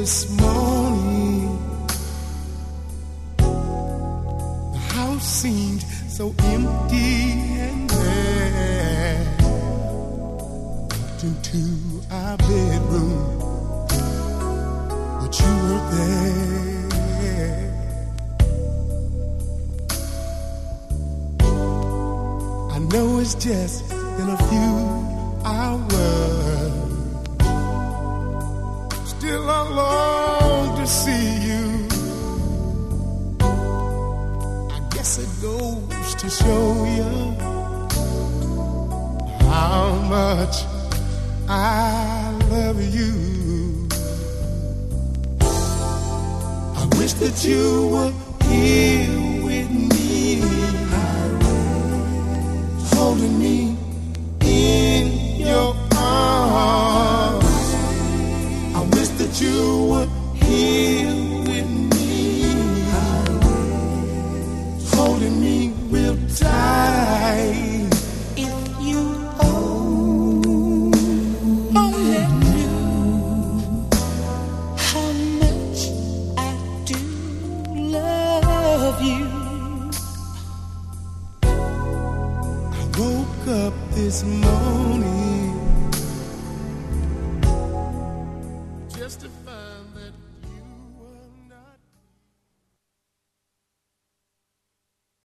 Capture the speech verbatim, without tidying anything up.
this morning, the house seemed so empty and bare. Walked into our bedroom, but you were there. I know it's just been a few hours. Still I long to see you. I guess it goes to show you how much I love you. I wish that you were here with me, holding me in your arms. I wish that you were here with me, holding me real tight. If you only knew how much I do love you. I woke up this morning